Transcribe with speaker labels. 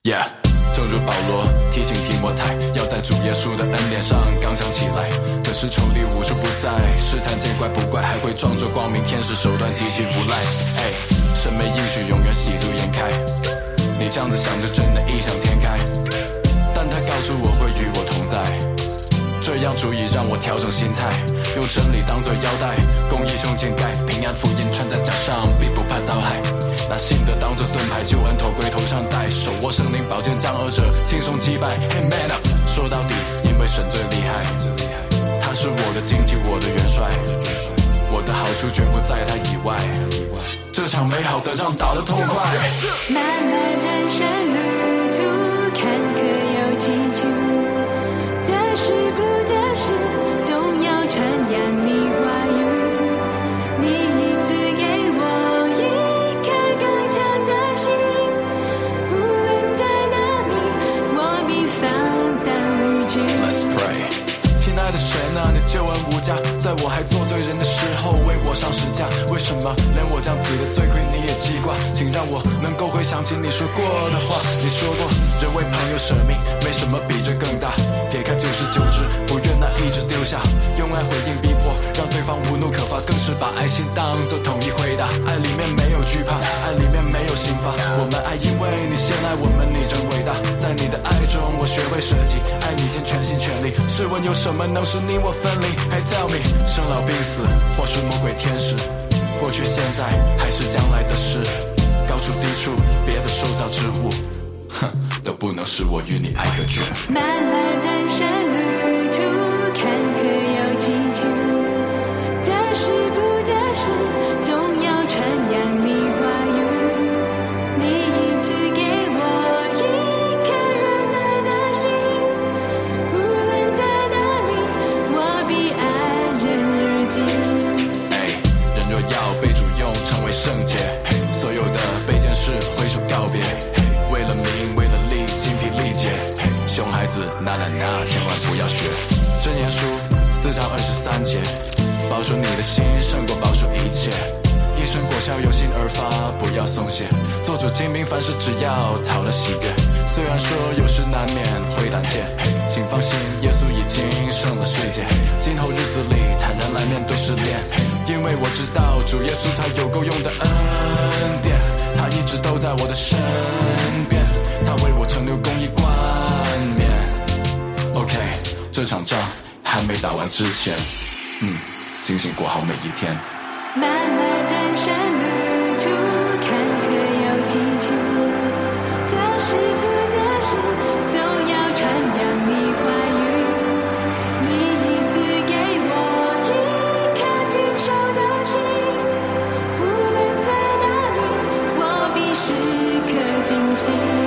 Speaker 1: Yeah， 正如保罗提醒提摩太，要在主耶稣的恩典上刚强起来。可是仇敌无处不在，试探见怪不怪，还会装作光明天使，手段极其无赖。神没应许永远喜怒颜开，你这样子想就真的异想天开。但他告诉我会与我同在，这样足以让我调整心态，用真理当作腰带，公义胸前盖，平安福音穿在脚上，必不怕遭害。拿信德当作盾牌，救恩头盔头上戴，手握圣灵宝剑，将恶者轻松击败。Hey man up， 说到底，因为神最厉害，他是我的惊奇，我的元帅，我的好处全部在他以外。这场美好的仗打得痛快。
Speaker 2: 漫漫人生路途，坎坷又崎岖，得失不得失，总要传扬你话语。你赐给我一颗刚强的心，无论在哪里，我必放胆无惧。
Speaker 1: Let's pray。 亲爱的神啊，你救恩无价，在我还做罪人的时候为我上十架，为什么连我这样子的罪魁你也记挂？请让我能够回想起你说过的话。你说过人为朋友舍命，没什么比这更大，给开99只，不愿那一只丢下，用爱回应逼迫，让对方无怒可罚，更是把爱心当作统一回答。爱里面没有惧怕，爱里面没有刑罚，我们爱因为你先爱我们，你真伟大。在你的爱中我学会舍己，爱你尽全心全力，试问有什么能使你我分离？ Hey tell me， 生老病死或是魔鬼天使，过去现在还是将来的事，高处低处别的受造之物，哼，都不能使我与你爱隔绝。
Speaker 2: 漫漫人生路途，坎坷又崎岖，得失不得失，总要传扬你话语。你赐给我一颗软弱的心，无论在哪里，我必安然日进。
Speaker 1: 人若要被主用，成为圣洁，所有的卑贱事挥手告别，为了名，为了利，精疲力竭。熊孩子，那，千万不要学。箴言书4章23节，保守你的心胜过保守一切。一生果效由心而发，不要松懈。做主精明，凡事只要讨了喜悦。虽然说有时难免会胆怯，请放心，耶稣已经胜了世界。今后日子里坦然来面对试炼，因为我知道主耶稣他有够用的恩典，他一直都在我的身边，他为我成就公义冠冕。OK， 这场仗还没打完之前，警醒过好每一天。
Speaker 2: 漫漫人生路途，坎坷又崎岖，得失不得失，总要传扬你话语。你赐给我一颗谨守的心，无论在哪里，我必时刻警醒。